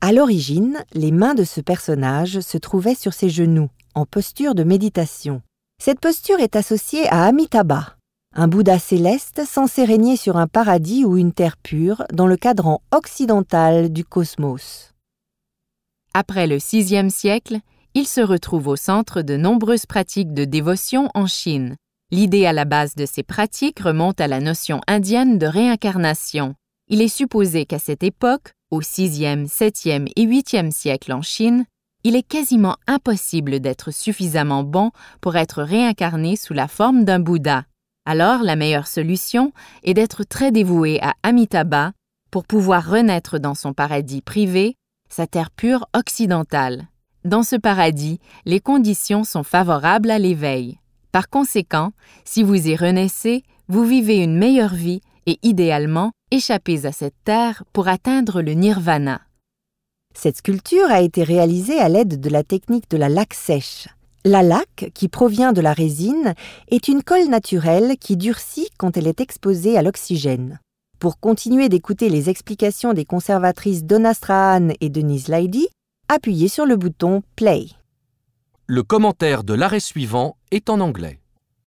À l'origine, les mains de ce personnage se trouvaient sur ses genoux, en posture de méditation. Cette posture est associée à Amitabha, un Bouddha céleste censé régner sur un paradis ou une terre pure dans le cadran occidental du cosmos. Après le VIe siècle, il se retrouve au centre de nombreuses pratiques de dévotion en Chine. L'idée à la base de ces pratiques remonte à la notion indienne de réincarnation. Il est supposé qu'à cette époque, au VIe, VIIe et VIIIe siècle en Chine, il est quasiment impossible d'être suffisamment bon pour être réincarné sous la forme d'un Bouddha. Alors, la meilleure solution est d'être très dévoué à Amitabha pour pouvoir renaître dans son paradis privé, sa terre pure occidentale. Dans ce paradis, les conditions sont favorables à l'éveil. Par conséquent, si vous y renaissez, vous vivez une meilleure vie et idéalement, échappez à cette terre pour atteindre le nirvana. Cette sculpture a été réalisée à l'aide de la technique de la laque sèche. La laque, qui provient de la résine, est une colle naturelle qui durcit quand elle est exposée à l'oxygène. Pour continuer d'écouter les explications des conservatrices Donna Strahan et Denise Leidy, appuyez sur le bouton Play. Le commentaire de l'arrêt suivant est en anglais.